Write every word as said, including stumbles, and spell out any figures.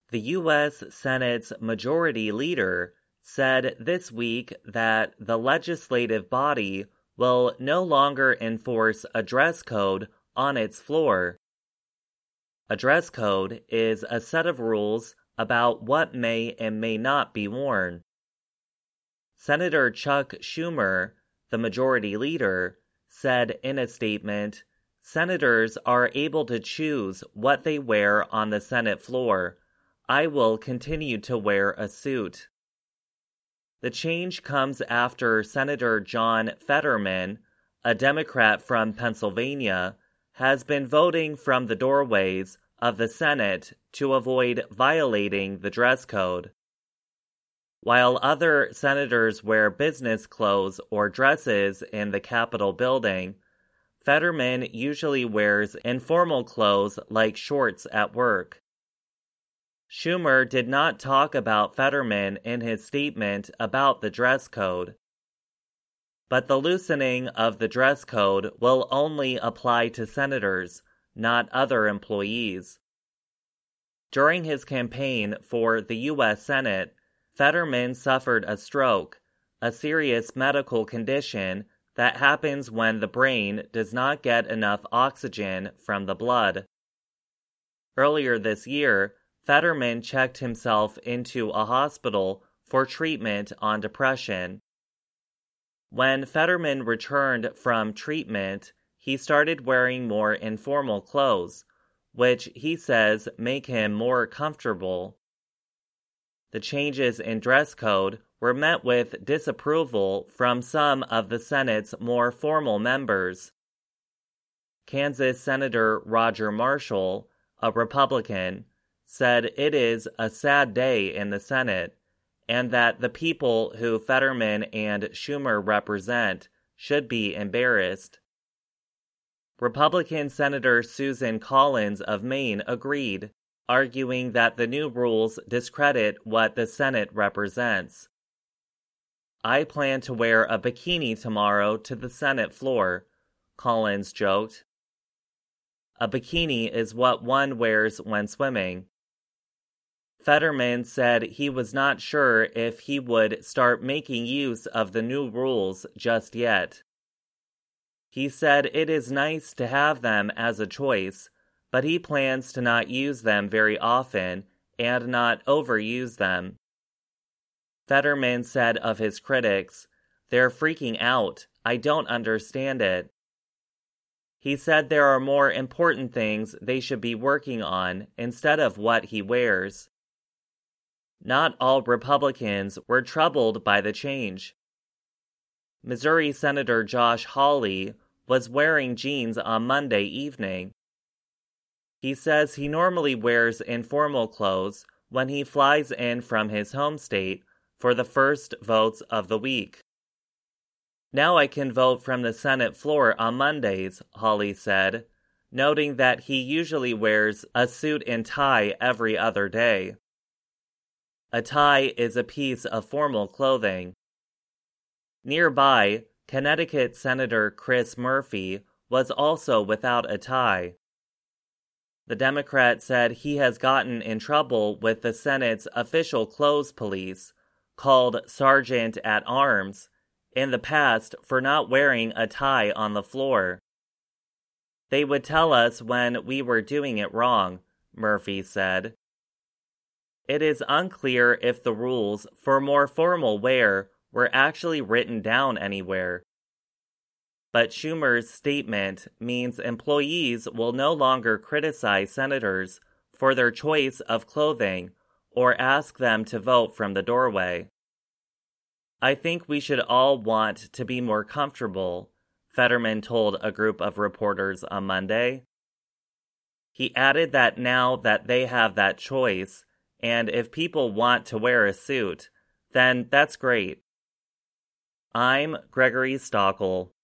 The U S Senate's Majority Leader said this week that the legislative body will no longer enforce a dress code on its floor. A dress code is a set of rules about what may and may not be worn. Senator Chuck Schumer, the Majority Leader, said in a statement, "Senators are able to choose what they wear on the Senate floor. I will continue to wear a suit." The change comes after Senator John Fetterman, a Democrat from Pennsylvania, has been voting from the doorways of the Senate to avoid violating the dress code. While other senators wear business clothes or dresses in the Capitol building, Fetterman usually wears informal clothes like shorts at work. Schumer did not talk about Fetterman in his statement about the dress code. But the loosening of the dress code will only apply to senators, not other employees. During his campaign for the U S Senate, Fetterman suffered a stroke, a serious medical condition that happens when the brain does not get enough oxygen from the blood. Earlier this year, Fetterman checked himself into a hospital for treatment on depression. When Fetterman returned from treatment, he started wearing more informal clothes, which he says make him more comfortable. The changes in dress code were met with disapproval from some of the Senate's more formal members. Kansas Senator Roger Marshall, a Republican, said it is a sad day in the Senate, and that the people who Fetterman and Schumer represent should be embarrassed. Republican Senator Susan Collins of Maine agreed, arguing that the new rules discredit what the Senate represents. "I plan to wear a bikini tomorrow to the Senate floor," Collins joked. A bikini is what one wears when swimming. Fetterman said he was not sure if he would start making use of the new rules just yet. He said it is nice to have them as a choice, but he plans to not use them very often and not overuse them. Fetterman said of his critics, "They're freaking out. I don't understand it." He said there are more important things they should be working on instead of what he wears. Not all Republicans were troubled by the change. Missouri Senator Josh Hawley was wearing jeans on Monday evening. He says he normally wears informal clothes when he flies in from his home state for the first votes of the week. "Now I can vote from the Senate floor on Mondays," Hawley said, noting that he usually wears a suit and tie every other day. A tie is a piece of formal clothing. Nearby, Connecticut Senator Chris Murphy was also without a tie. The Democrat said he has gotten in trouble with the Senate's official clothes police, called Sergeant at Arms, in the past for not wearing a tie on the floor. "They would tell us when we were doing it wrong," Murphy said. It is unclear if the rules for more formal wear were actually written down anywhere. But Schumer's statement means employees will no longer criticize senators for their choice of clothing or ask them to vote from the doorway. "I think we should all want to be more comfortable," Fetterman told a group of reporters on Monday. He added that now that they have that choice, and if people want to wear a suit, then that's great. I'm Gregory Stockel.